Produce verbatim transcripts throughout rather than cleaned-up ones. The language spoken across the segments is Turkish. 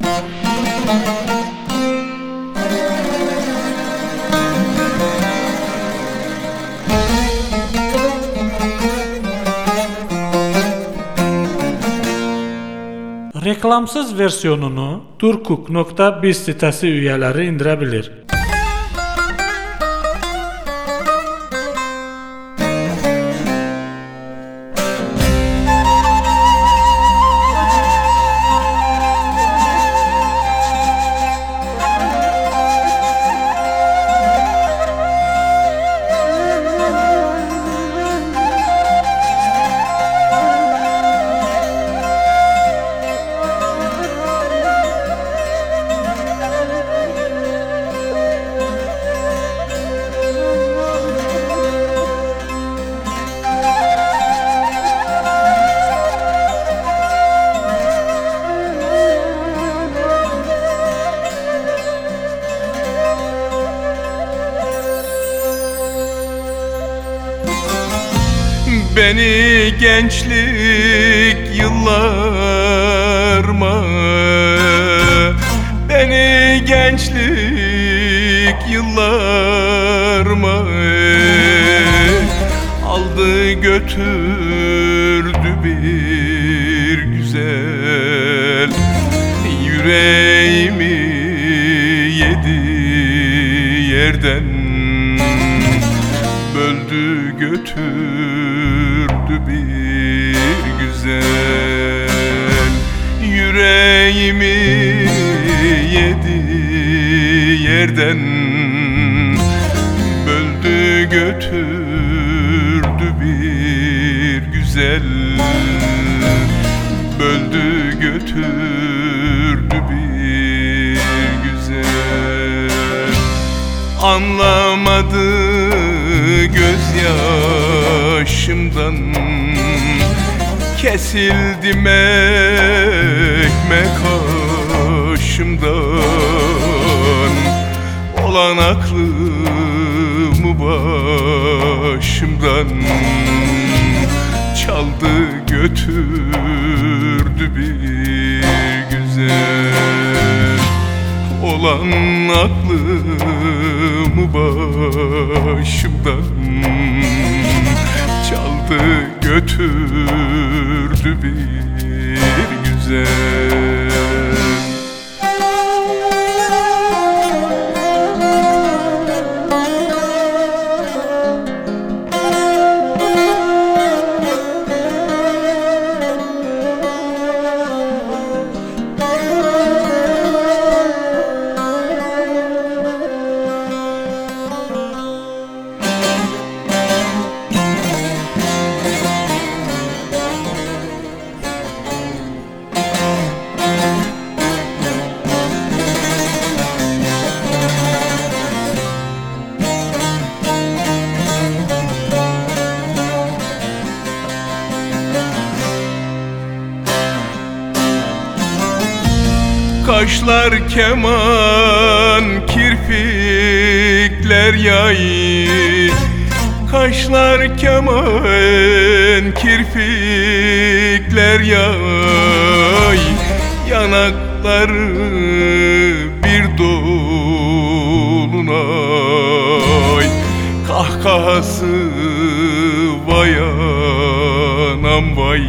Reklamsız versiyonunu turkuk nokta biz sitesi üyeleri indirebilir. Beni gençlik yıllarıma, beni gençlik yıllarıma aldı götürdü bir güzel, yüreğimi yedi yerden böldü götürdü bir güzel, yüreğimi yedi yerden böldü götürdü bir güzel, böldü götürdü bir güzel. Anlamadı gözyaşımdan, kesildim ekmek aşımdan, olan aklımı başımdan çaldı götürdü bir güzel, olan aklımı başımdan çaldı götürdü bir güzel. Kaşlar keman, kirpikler yay, kaşlar keman, kirpikler yay, yanakları bir dolunay, kahkahası vay anam vay,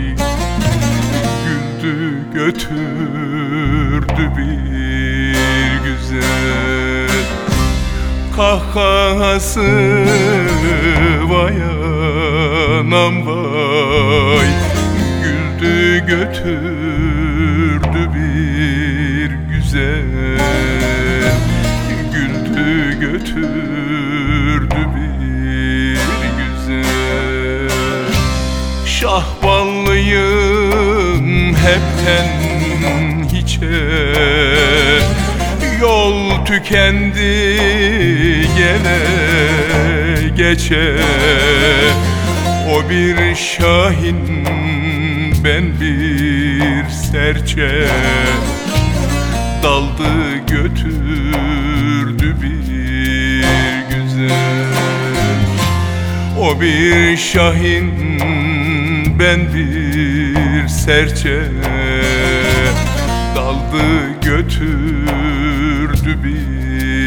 güldü götürdü bir güzel, kahkahası vay anam vay, güldü götürdü bir güzel, güldü götürdü bir güzel. Şahballıyım hepten hiçe, yol tükendi gele geçe, o bir şahin ben bir serçe, daldı götürdü bir güzel, o bir şahin ben bir serçe, daldı aldı götürdü bizi.